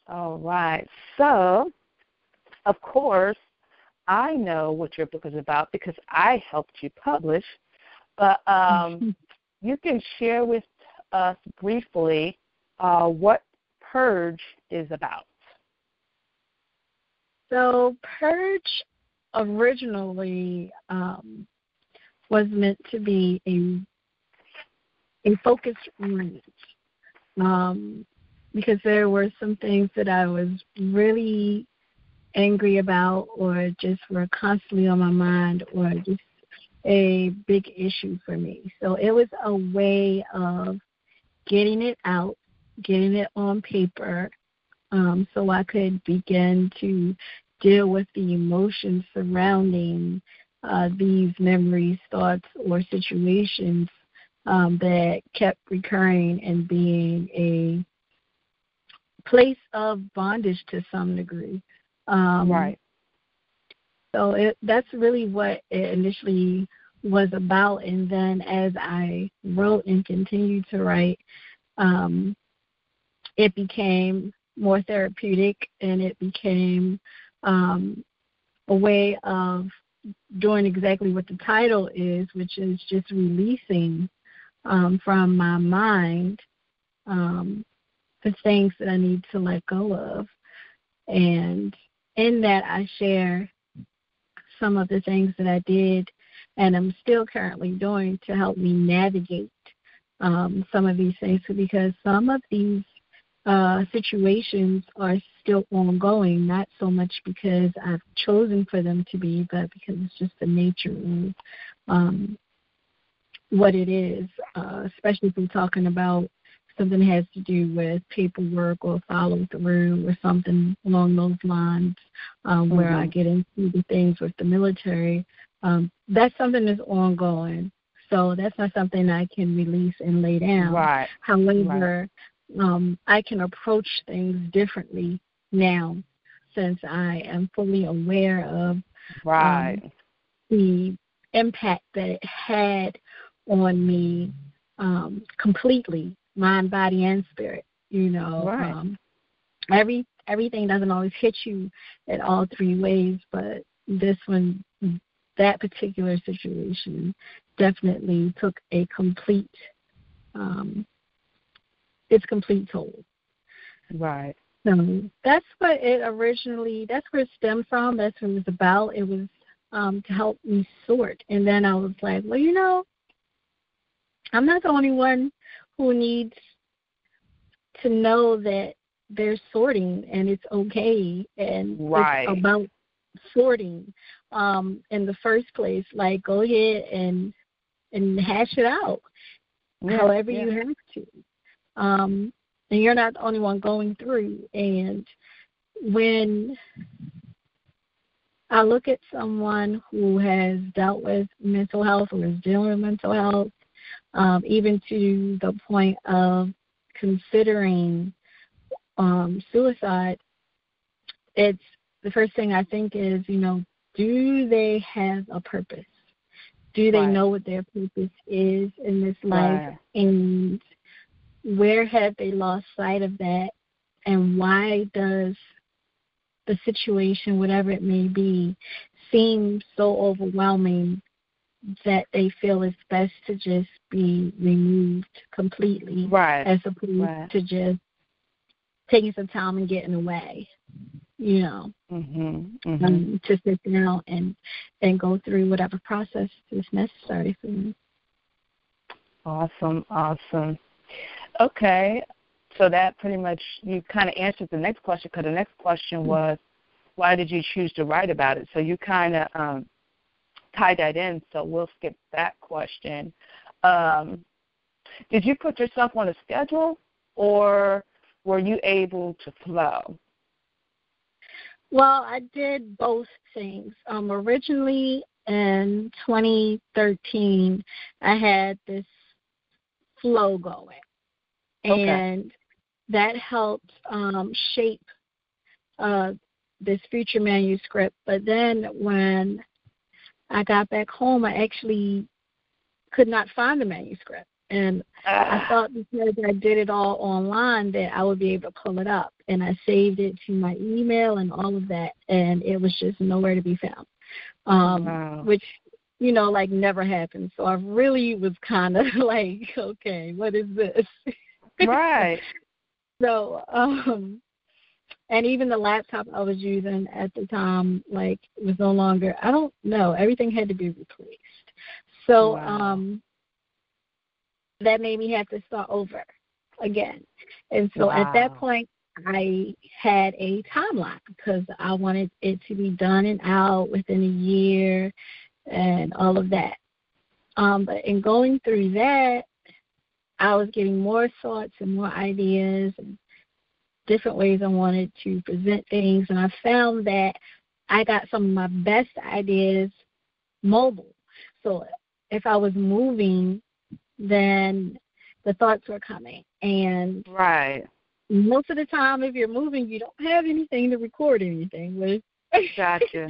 All right. So, of course, I know what your book is about because I helped you publish. But you can share with us briefly what Purge is about. So Purge originally was meant to be a focused read, because there were some things that I was really angry about or just were constantly on my mind or just a big issue for me. So it was a way of getting it out, getting it on paper, so I could begin to deal with the emotions surrounding these memories, thoughts, or situations that kept recurring and being a place of bondage to some degree. Right. So that's really what it initially was about. And then as I wrote and continued to write, it became more therapeutic, and it became a way of doing exactly what the title is, which is just releasing from my mind the things that I need to let go of. And in that, I share some of the things that I did and I'm still currently doing to help me navigate some of these things, because some of these situations are still ongoing, not so much because I've chosen for them to be, but because it's just the nature of what it is, especially if we're talking about something that has to do with paperwork or follow through or something along those lines, where I get into the things with the military. That's something that's ongoing. So that's not something I can release and lay down. Right. However, I can approach things differently now, since I am fully aware of the impact that it had on me completely, mind, body, and spirit. You know, everything doesn't always hit you at all three ways, but this one, that particular situation, definitely took a complete its complete toll. Right. So that's what that's where it stemmed from. That's what it was about. It was to help me sort. And then I was like, well, you know, I'm not the only one who needs to know that they're sorting and it's okay. And it's about sorting in the first place. Like, go ahead and hash it out however you have to. And you're not the only one going through. And when I look at someone who has dealt with mental health or is dealing with mental health, even to the point of considering suicide, it's the first thing I think is, you know, do they have a purpose? Do they know what their purpose is in this life? And where have they lost sight of that? And why does the situation, whatever it may be, seem so overwhelming that they feel it's best to just be removed completely, as opposed to just taking some time and getting away, you know, to sit down and go through whatever process is necessary for them. Awesome. Okay, so that pretty much, you kind of answered the next question, because the next question was, why did you choose to write about it? So you kind of tied that in, so we'll skip that question. Did you put yourself on a schedule, or were you able to flow? Well, I did both things. Originally in 2013, I had this flow going. And that helped shape this future manuscript. But then when I got back home, I actually could not find the manuscript. And I thought because I did it all online that I would be able to pull it up. And I saved it to my email and all of that, and it was just nowhere to be found, Wow. which, like never happened. So I really was kind of like, okay, what is this? Right. So, and even the laptop I was using at the time, like, was no longer, I don't know, everything had to be replaced. So, Wow. that made me have to start over again. And so at that point, I had a timeline because I wanted it to be done and out within a year and all of that. But in going through that, I was getting more thoughts and more ideas and different ways I wanted to present things. And I found that I got some of my best ideas mobile. So if I was moving, then the thoughts were coming. And Right. most of the time, if you're moving, you don't have anything to record anything with. Gotcha.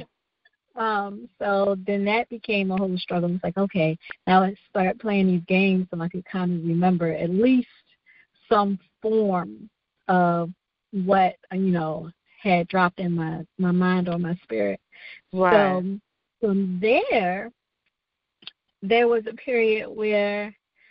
So then that became a whole struggle. It's like, okay, now let's start playing these games so I could kind of remember at least some form of what, had dropped in my mind or my spirit. Right. So from there was a period where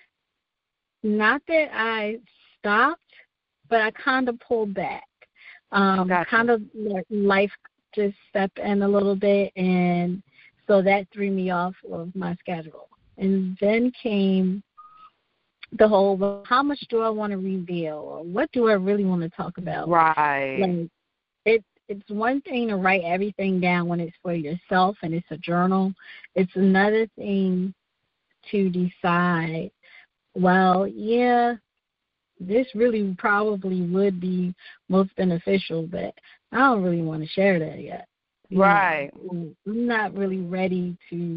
not that I stopped, but I kind of pulled back. Gotcha. Kind of let life just step in a little bit, and so that threw me off of my schedule. And then came the whole, well, how much do I want to reveal, or what do I really want to talk about? Right. Like, it's one thing to write everything down when it's for yourself and it's a journal. It's another thing to decide, well, yeah, this really probably would be most beneficial, but I don't really want to share that yet. Right. I'm not really ready to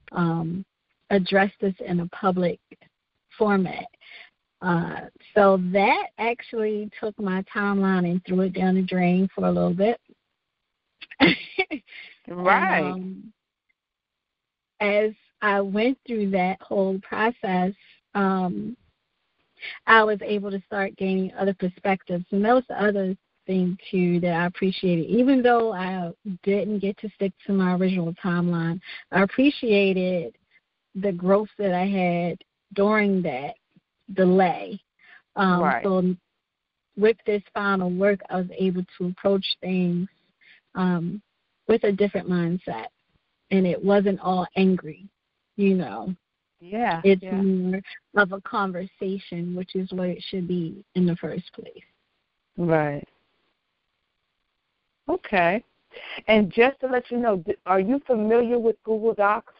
address this in a public format. So that actually took my timeline and threw it down the drain for a little bit. Right. And, as I went through that whole process, I was able to start gaining other perspectives. And that was the other thing, too, that I appreciated. Even though I didn't get to stick to my original timeline, I appreciated the growth that I had during that delay. Right. So with this final work, I was able to approach things with a different mindset. And it wasn't all angry, Yeah. It's Yeah. more of a conversation, which is what it should be in the first place. Right. Okay. And just to let you know, are you familiar with Google Docs?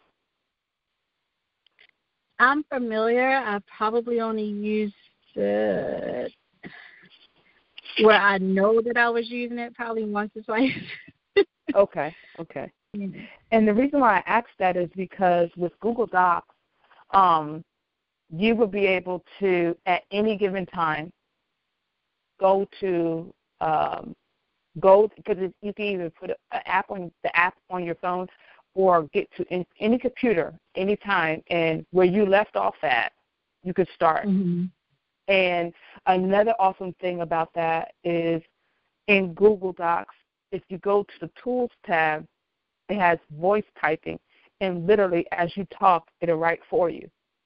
I'm familiar. I probably only used it where I know that I was using it probably once or twice. Okay. And the reason why I asked that is because with Google Docs, you will be able to, at any given time, go to because you can either put the app on your phone or get to any computer anytime, and where you left off at, you could start. Mm-hmm. And another awesome thing about that is in Google Docs, if you go to the Tools tab, it has voice typing, and literally as you talk, it'll write for you.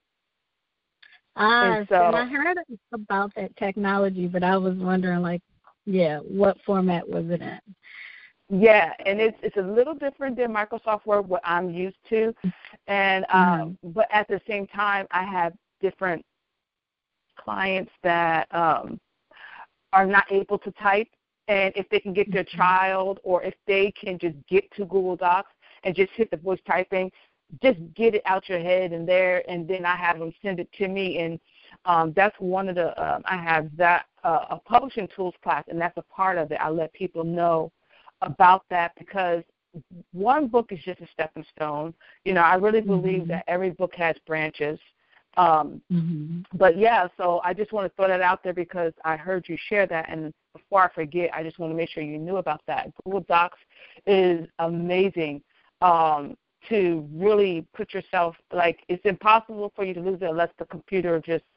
And I heard about that technology, but I was wondering, what format was it in? Yeah, and it's a little different than Microsoft Word, what I'm used to, and but at the same time, I have different clients that are not able to type, and if they can get their child, or if they can just get to Google Docs and just hit the voice typing, just get it out your head and there, and then I have them send it to me, and that's one of the I have that a publishing tools class, and that's a part of it. I let people know about that because one book is just a stepping stone. I really believe that every book has branches. But yeah, so I just want to throw that out there because I heard you share that, and before I forget, I just want to make sure you knew about that. Google Docs is amazing to really put yourself, it's impossible for you to lose it unless the computer just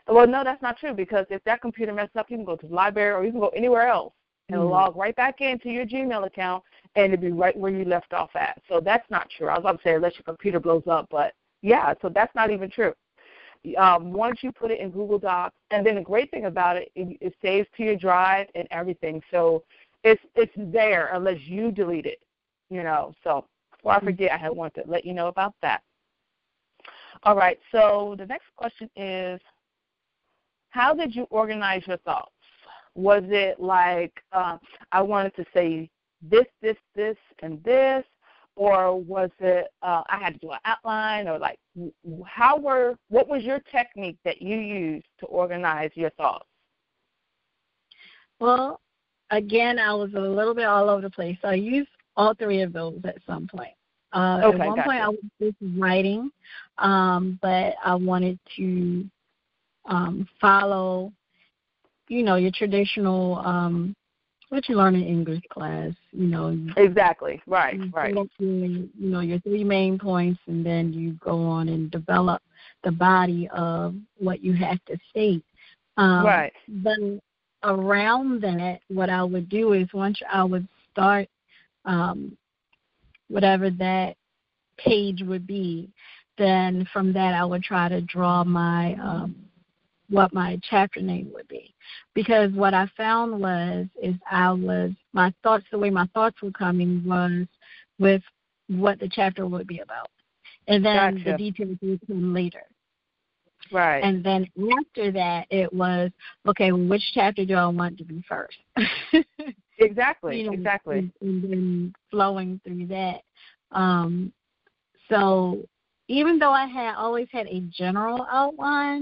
Well, no, that's not true, because if that computer messes up, you can go to the library or you can go anywhere else and log right back into your Gmail account, and it'll be right where you left off at. So that's not true. I was about to say unless your computer blows up, but yeah, so that's not even true. Once you put it in Google Docs, and then the great thing about it, it saves to your drive and everything. So it's there unless you delete it, So before I forget, I had wanted to let you know about that. All right, so the next question is, how did you organize your thoughts? Was it like I wanted to say this, and this, or was it I had to do an outline, or like what was your technique that you used to organize your thoughts? Well, again, I was a little bit all over the place. So I used all three of those at some point. At one point, I was just writing, but I wanted to follow, your traditional, what you learn in English class, Exactly, right. Your three main points, and then you go on and develop the body of what you have to state. Right. But around that, what I would do is once I would start whatever that page would be, then from that I would try to draw my what my chapter name would be. Because what I found the way my thoughts were coming was with what the chapter would be about. And then the details would come later. Right. And then after that, it was, okay, which chapter do I want to be first? Exactly. And then flowing through that. So even though I had always had a general outline,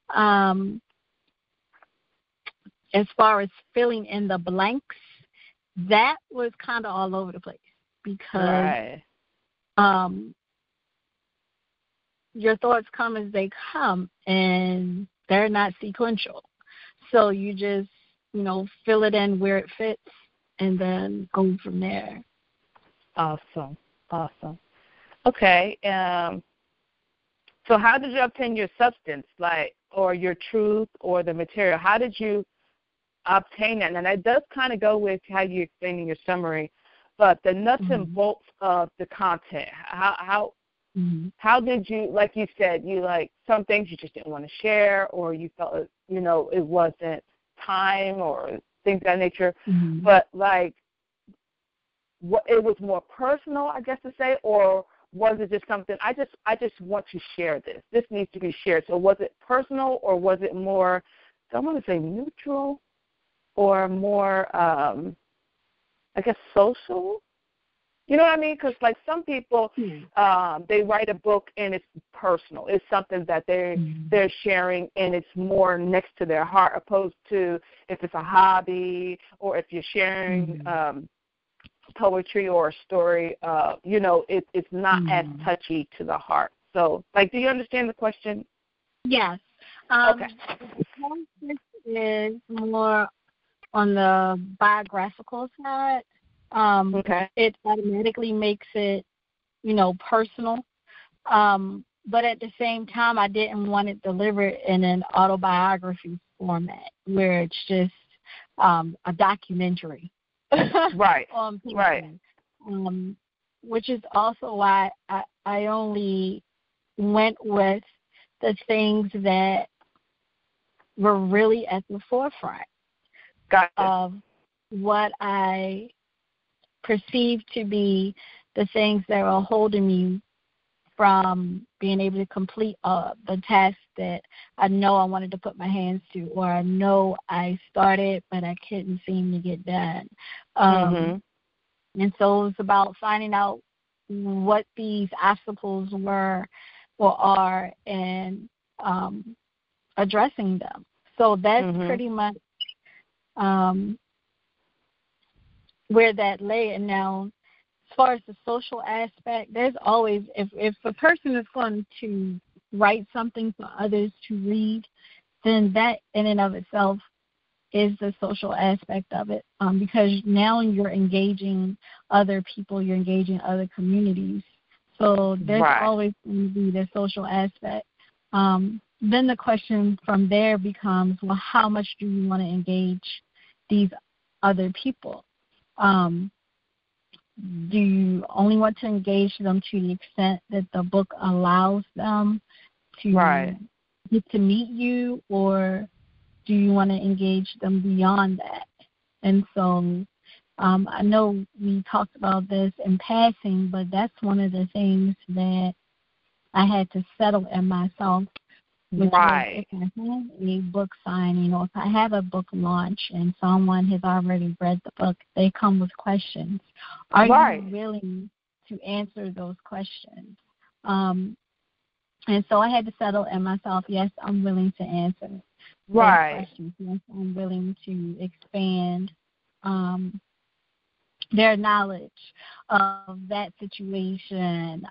as far as filling in the blanks, that was kind of all over the place, because your thoughts come as they come, and they're not sequential. So you just, fill it in where it fits and then go from there. Awesome. Okay. So how did you obtain your substance, or your truth, or the material? How did you obtain that? And that does kind of go with how you explain in your summary, but the nuts and bolts of the content. How did you, like you said, some things you just didn't want to share, or you felt, it wasn't time, or things of that nature. But it was more personal, I guess to say, or was it just something, I just want to share this. This needs to be shared. So was it personal, or was it more, I want to say neutral, or more, I guess, social? You know what I mean? Because, some people, they write a book and it's personal. It's something that they're sharing, and it's more next to their heart, opposed to if it's a hobby, or if you're sharing poetry or a story, it's not as touchy to the heart. So, do you understand the question? Yes. Okay. This is more on the biographical side. It automatically makes it, personal. But at the same time, I didn't want it delivered in an autobiography format where it's just a documentary. Right. Right. Which is also why I only went with the things that were really at the forefront of what I perceived to be the things that were holding me from being able to complete the task that I know I wanted to put my hands to, or I know I started but I couldn't seem to get done. And so it was about finding out what these obstacles were or are, and addressing them. So that's pretty much where that lay. And now, as far as the social aspect, there's always, if a person is going to write something for others to read, then that in and of itself is the social aspect of it, because now you're engaging other people, you're engaging other communities. So there's always going to be the social aspect. then the question from there becomes, well, how much do you want to engage these other people? Do you only want to engage them to the extent that the book allows them to get to meet you, or do you want to engage them beyond that? And so I know we talked about this in passing, but that's one of the things that I had to settle in myself. Which was if I have a book signing or if I have a book launch and someone has already read the book, they come with questions. Are you willing to answer those questions? And so I had to settle in myself, yes, I'm willing to answer those questions. Yes, I'm willing to expand their knowledge of that situation,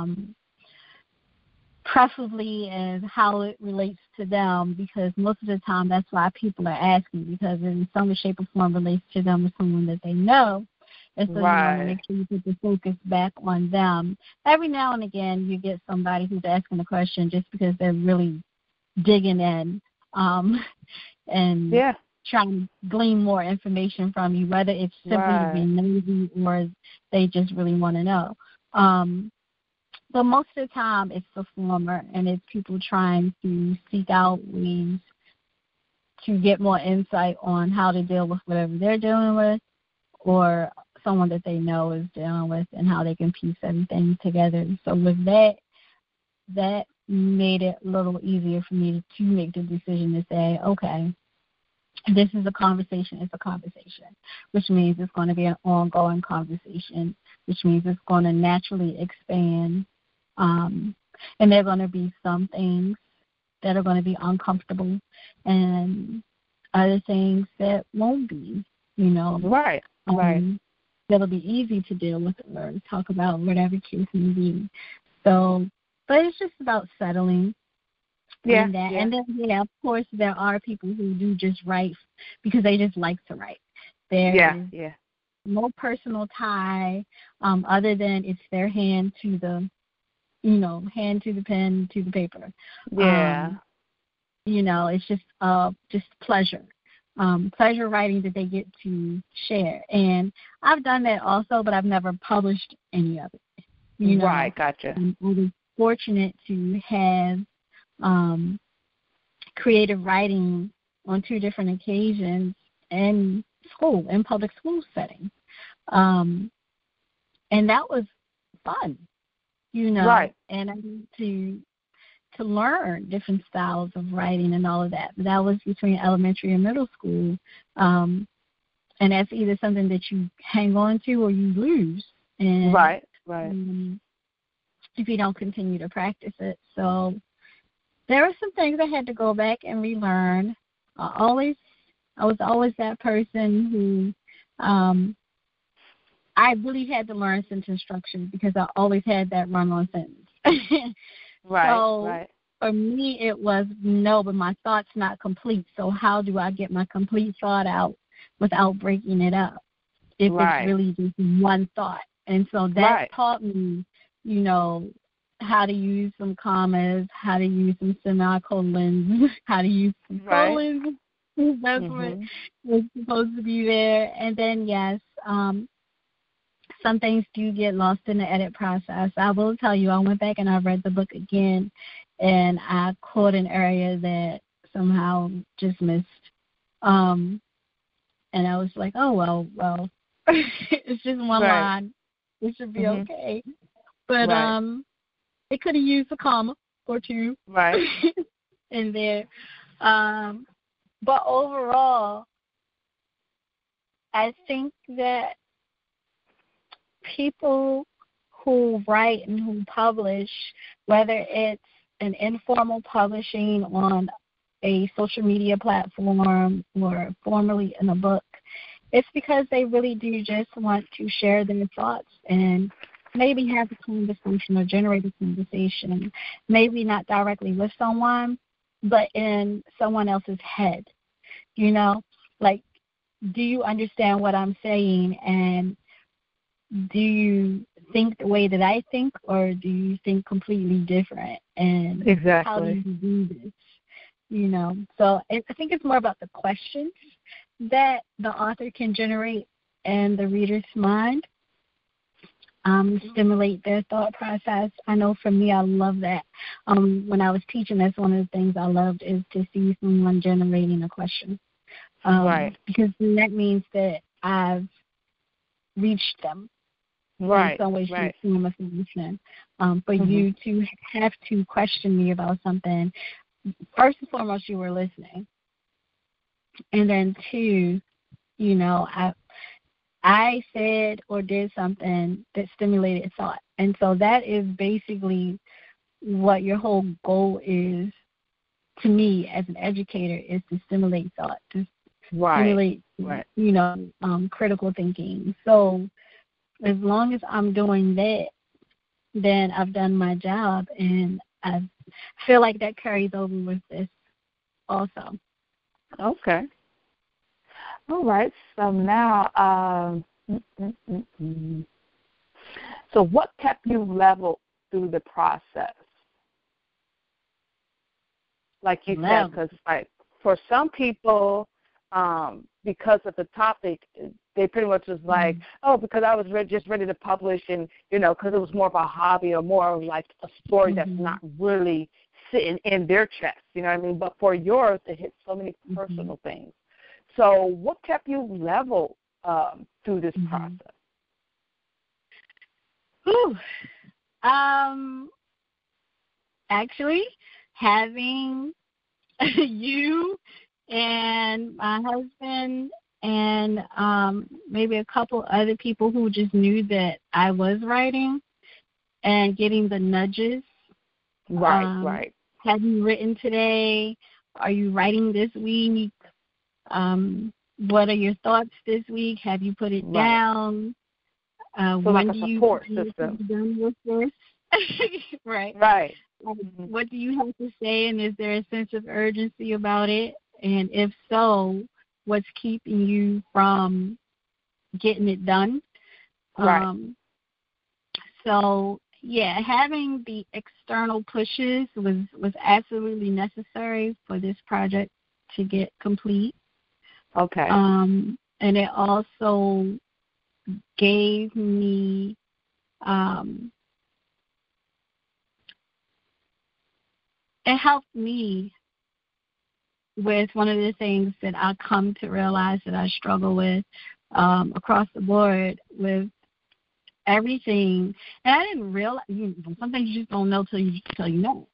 preferably as how it relates to them, because most of the time that's why people are asking, because in some way, shape, or form relates to them or someone that they know. And so you want to make sure you put the focus back on them. Every now and again you get somebody who's asking a question just because they're really digging in and trying to glean more information from you, whether it's simply being nosy or they just really want to know. But most of the time, it's the former, and it's people trying to seek out ways to get more insight on how to deal with whatever they're dealing with, or someone that they know is dealing with, and how they can piece everything together. So with that made it a little easier for me to make the decision to say, okay, this is a conversation. It's a conversation, which means it's going to be an ongoing conversation, which means it's going to naturally expand. And there are going to be some things that are going to be uncomfortable and other things that won't be, that'll be easy to deal with or talk about, whatever case may be. So, but it's just about settling. And then, of course, there are people who do just write because they just like to write. There's no personal tie other than it's their hand to the pen, to the paper. It's just pleasure. Pleasure writing that they get to share. And I've done that also, but I've never published any of it. Gotcha. I was fortunate to have creative writing on 2 different occasions in public school setting. And that was fun, and I need to learn different styles of writing and all of that. But that was between elementary and middle school. And that's either something that you hang on to or you lose. And if you don't continue to practice it. So there were some things I had to go back and relearn. I was always that person who I really had to learn sentence structure because I always had that run-on sentence. For me, it was, no, but my thought's not complete. So how do I get my complete thought out without breaking it up if it's really just one thought? And so that taught me, how to use some commas, how to use some semicolons, how to use some colons. That's what was supposed to be there. And then, yes, some things do get lost in the edit process. I will tell you, I went back and I read the book again, and I caught an area that somehow just missed. And I was like, oh, well, it's just one line. It should be okay. But it could have used a comma or 2 in there. But overall, I think that people who write and who publish, whether it's an informal publishing on a social media platform or formally in a book, it's because they really do just want to share their thoughts and maybe have a conversation or generate a conversation, maybe not directly with someone, but in someone else's head. Like, do you understand what I'm saying, and do you think the way that I think, or do you think completely different? And how do you do this? So I think it's more about the questions that the author can generate in the reader's mind, stimulate their thought process. I know for me, I love that. When I was teaching, that's one of the things I loved is to see someone generating a question. Right. Because that means that I've reached them. Right. In some way, right. form of solution. For you to have to question me about something, first and foremost, you were listening. And then two, I said or did something that stimulated thought. And so that is basically what your whole goal is to me as an educator, is to stimulate thought, to stimulate, critical thinking. So as long as I'm doing that, then I've done my job, and I feel like that carries over with this also. Okay. All right. So now, so what kept you level through the process? Like you said, because like for some people, because of the topic, they pretty much was like, oh, because I was just ready to publish, and because it was more of a hobby or more of like a story that's not really sitting in their chest, you know what I mean? But for yours, it hit so many personal things. So what kept you level through this process? Actually, having you and my husband and maybe a couple other people who just knew that I was writing and getting the nudges. Right. Have you written today? Are you writing this week? What are your thoughts this week? Have you put it down? So when like do a you support be system. done with this? Right. What do you have to say, and is there a sense of urgency about it? And if so, what's keeping you from getting it done? Right. So, yeah, having the external pushes was absolutely necessary for this project to get complete. Okay. And it also gave me it helped me with one of the things that I come to realize that I struggle with across the board with everything. And I didn't realize, something you just don't know till you know,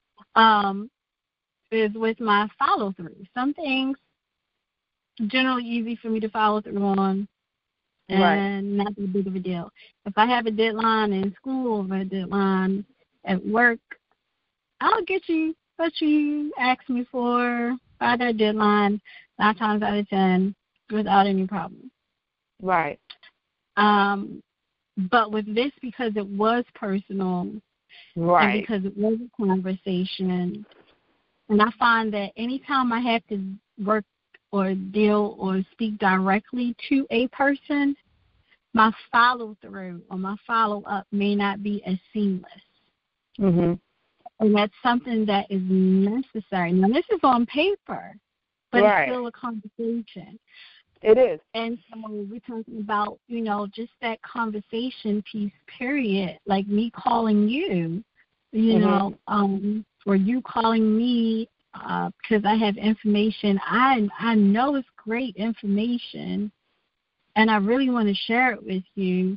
is with my follow-through. Some things generally easy for me to follow through on and not that big of a deal. If I have a deadline in school or a deadline at work, I'll get you what you ask me for by that deadline 9 times out of 10 without any problem. Right. But with this, because it was personal, and because it was a conversation, and I find that anytime I have to work or deal or speak directly to a person, my follow-through or my follow-up may not be as seamless. And that's something that is necessary. Now, this is on paper, but it's still a conversation. It is. And so we're talking about, just that conversation piece, period, like me calling you, or you calling me because I have information. I know it's great information, and I really want to share it with you,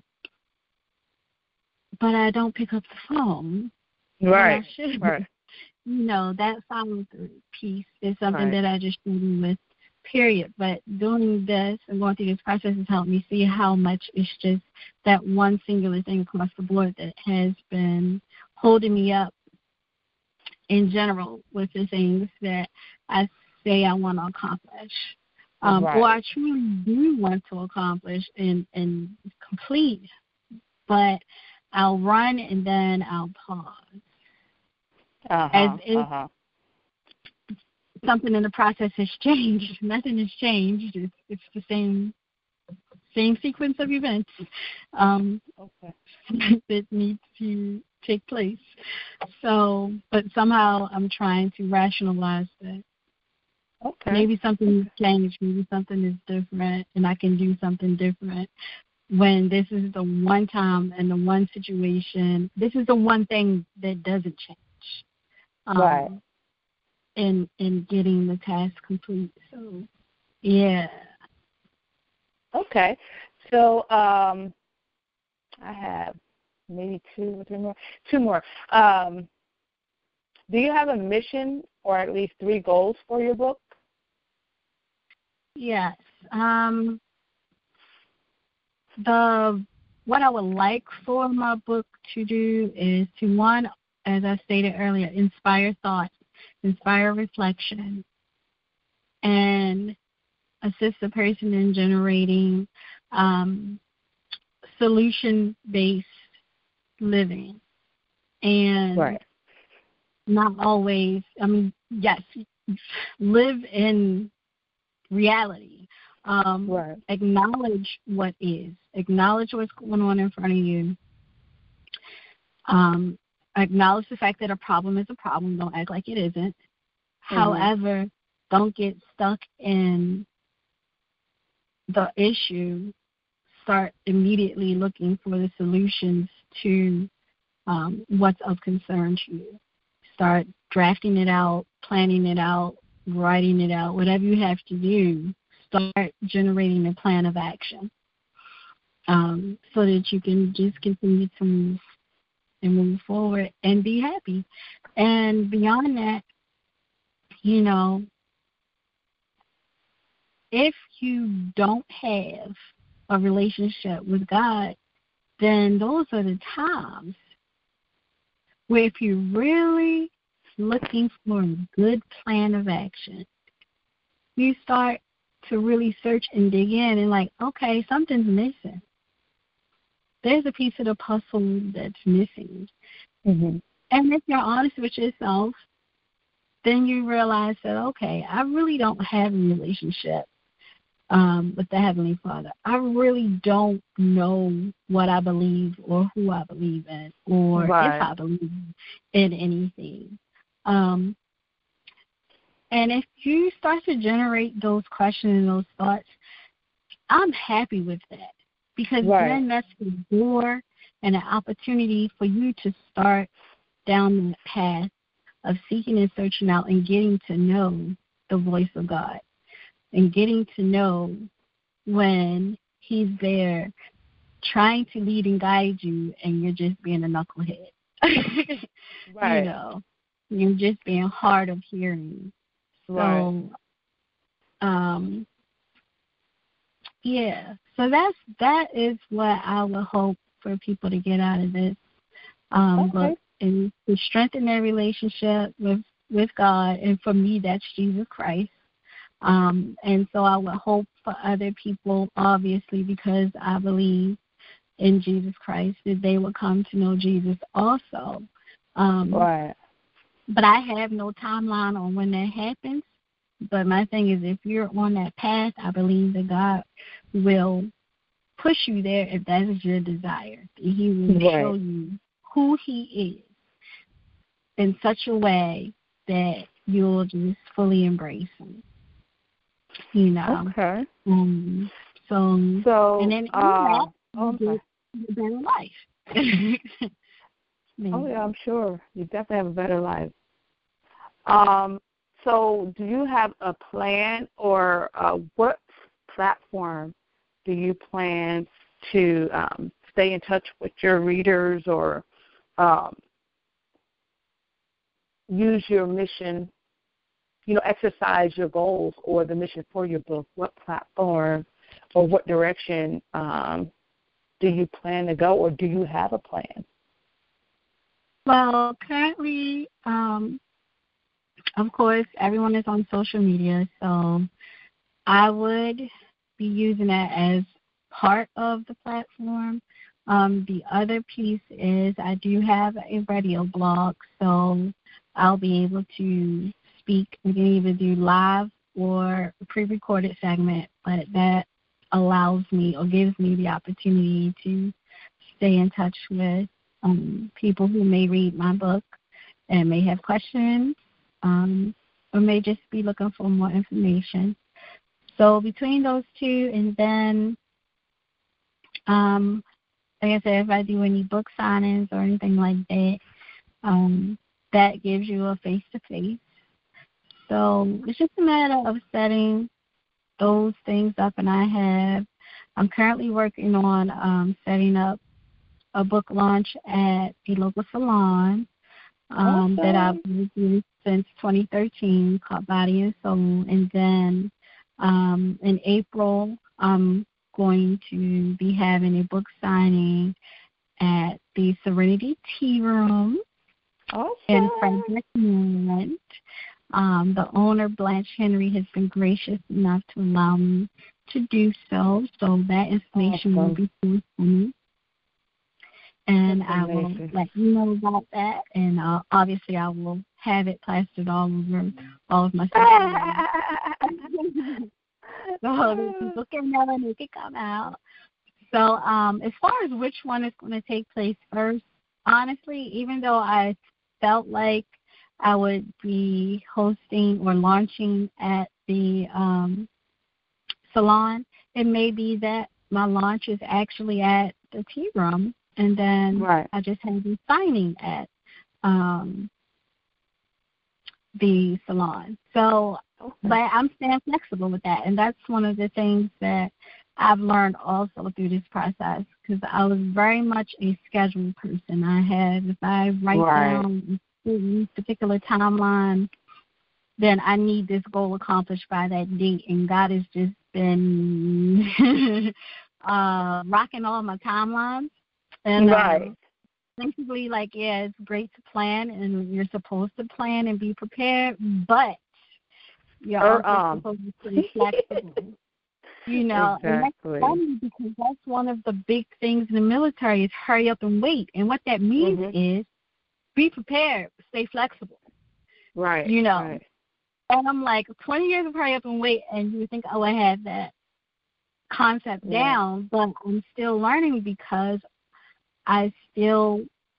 but I don't pick up the phone. Right. That follow-through piece is something that I just struggle with, period. But doing this and going through this process has helped me see how much it's just that one singular thing across the board that has been holding me up in general with the things that I say I want to accomplish. Or I truly do want to accomplish and complete, but I'll run and then I'll pause. As if something in the process has changed. Nothing has changed. It's the same sequence of events that need to take place. So, but somehow I'm trying to rationalize that. Okay. Maybe something changed, maybe something is different, and I can do something different. When this is the one time and the one situation, this is the one thing that doesn't change. Right. In getting the task complete. So, yeah. Okay. So I have maybe 2 or 3 more. 2 more. Do you have a mission or at least 3 goals for your book? Yes. What I would like for my book to do is to, one, as I stated earlier, inspire thought, inspire reflection, and assist the person in generating solution-based living. And Right. not always, yes, live in reality. Right. Acknowledge what is. Acknowledge what's going on in front of you. Acknowledge the fact that a problem is a problem. Don't act like it isn't. However, don't get stuck in the issue. Start immediately looking for the solutions to what's of concern to you. Start drafting it out, planning it out, writing it out, whatever you have to do. Start generating a plan of action so that you can just continue to move forward and be happy. And beyond that, if you don't have a relationship with God, then those are the times where if you're really looking for a good plan of action, you start to really search and dig in and like, okay, something's missing. There's a piece of the puzzle that's missing. And if you're honest with yourself, then you realize that, okay, I really don't have a relationship with the Heavenly Father. I really don't know what I believe or who I believe in or if I believe in anything. And if you start to generate those questions and those thoughts, I'm happy with that because then that's the door and an opportunity for you to start down the path of seeking and searching out and getting to know the voice of God and getting to know when He's there trying to lead and guide you and you're just being a knucklehead. You're just being hard of hearing. So, so that is what I would hope for people to get out of this book, and to strengthen their relationship with God, and for me, that's Jesus Christ. And so I would hope for other people, obviously, because I believe in Jesus Christ, that they will come to know Jesus also. But I have no timeline on when that happens. But my thing is, if you're on that path, I believe that God will push you there if that is your desire. He will show you who He is in such a way that you'll just fully embrace Him. Okay. So and then you get a better life. Oh, yeah, I'm sure. You definitely have a better life. So do you have a plan, or what platform do you plan to stay in touch with your readers, or use your mission, exercise your goals or the mission for your book? What platform or what direction do you plan to go, or do you have a plan? Well, currently, of course, everyone is on social media, so I would be using that as part of the platform. The other piece is I do have a radio blog, so I'll be able to speak. We can either do live or a pre-recorded segment, but that allows me or gives me the opportunity to stay in touch with people who may read my book and may have questions. or may just be looking for more information. So between those two, and then, like I said, if I do any book signings or anything like that, that gives you a face-to-face. So it's just a matter of setting those things up, and I'm currently working on setting up a book launch at the local salon that I've been doing since 2013 called Body and Soul. And then in April, I'm going to be having a book signing at the Serenity Tea Room in Frederick, Maryland. The owner, Blanche Henry, has been gracious enough to allow me to do so. So that information will be forthcoming. And I will let you know about that. And obviously I will have it plastered all over all of my social media. So that people can know and they can come out. So as far as which one is going to take place first, honestly, even though I felt like I would be hosting or launching at the salon, it may be that my launch is actually at the tea room, and then I just have the signing at the salon. So, but I'm staying flexible with that, and that's one of the things that I've learned also through this process, because I was very much a scheduled person. If I write down a particular timeline, then I need this goal accomplished by that date, and God has just been rocking all my timelines. And basically, it's great to plan, and you're supposed to plan and be prepared, but you're also supposed to be flexible. Exactly. And that's funny because that's one of the big things in the military is hurry up and wait. And what that means is be prepared, stay flexible. Right. And I'm like, 20 years of hurry up and wait, and you think, I had that concept down, but I'm still learning because I still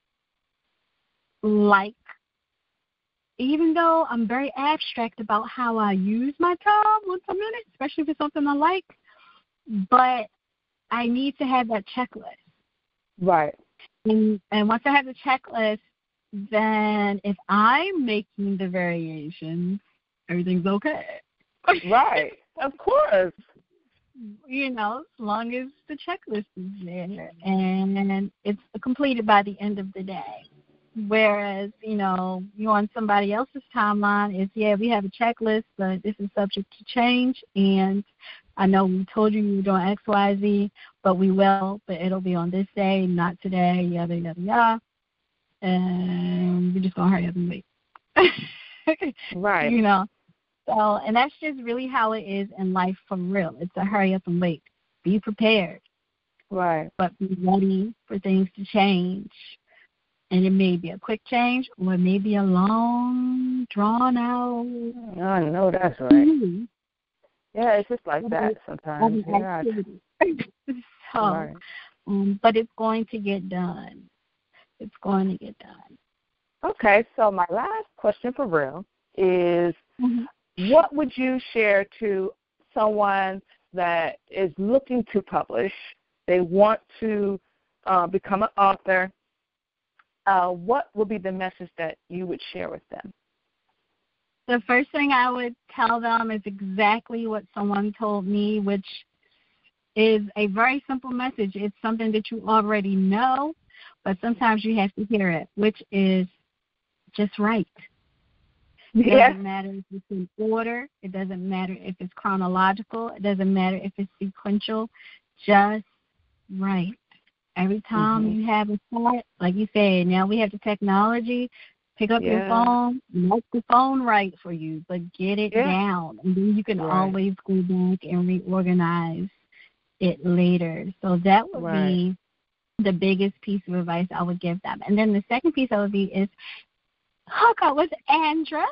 even though I'm very abstract about how I use my time once a minute, especially if it's something I like, but I need to have that checklist. Right. And once I have the checklist, then if I'm making the variations, everything's okay. Right. Of course. As long as the checklist is there and it's completed by the end of the day. Whereas, you on somebody else's timeline is, we have a checklist, but this is subject to change. And I know we told you we were doing X, Y, Z, but we will, but it'll be on this day, not today, yada, yada, yada. And we're just going to hurry up and wait. Right. So, and that's just really how it is in life for real. It's a hurry up and wait. Be prepared. Right. But be ready for things to change. And it may be a quick change, or it may be a long, drawn out. I know that's right. Yeah, it's just like that sometimes. So, but it's going to get done. It's going to get done. Okay, so my last question for real is, what would you share to someone that is looking to publish? They want to become an author. What would be the message that you would share with them? The first thing I would tell them is exactly what someone told me, which is a very simple message. It's something that you already know, but sometimes you have to hear it, which is just write. It doesn't matter if it's in order. It doesn't matter if it's chronological. It doesn't matter if it's sequential. Just write. Every time you have a thought, like you said, now we have the technology. Pick up your phone, let the phone write for you, but get it down. And then you can always go back and reorganize it later. So that would be the biggest piece of advice I would give them. And then the second piece I would be is hook up with Andra.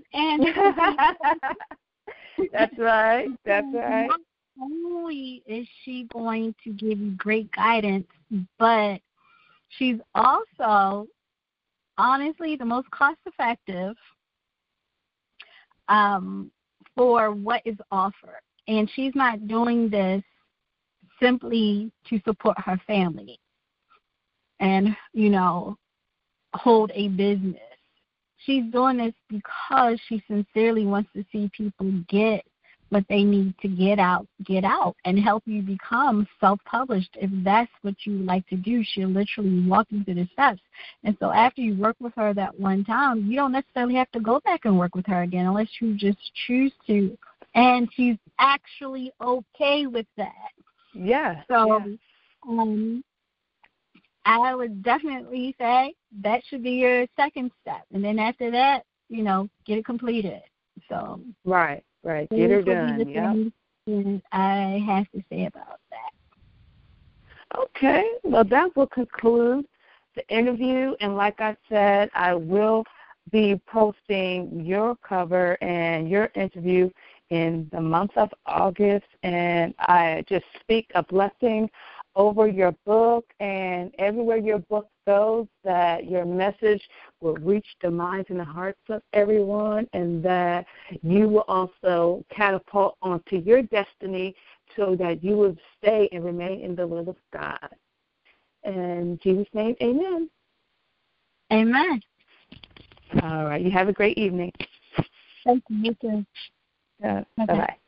That's right. That's right. Not only is she going to give you great guidance, but she's also, honestly, the most cost-effective for what is offered. And she's not doing this simply to support her family and, hold a business. She's doing this because she sincerely wants to see people get what they need to get out, and help you become self-published. If that's what you like to do, she'll literally walk you through the steps. And so after you work with her that one time, you don't necessarily have to go back and work with her again unless you just choose to. And she's actually okay with that. Yeah. So I would definitely say that should be your second step. And then after that, get it completed. So Right. Get her done. Yeah. I have to say about that. Okay. Well, that will conclude the interview. And like I said, I will be posting your cover and your interview in the month of August. And I just speak a blessing over your book, and everywhere your book goes, that your message will reach the minds and the hearts of everyone, and that you will also catapult onto your destiny so that you will stay and remain in the will of God. In Jesus' name, amen. Amen. All right. You have a great evening. Thank you. You too. Bye-bye.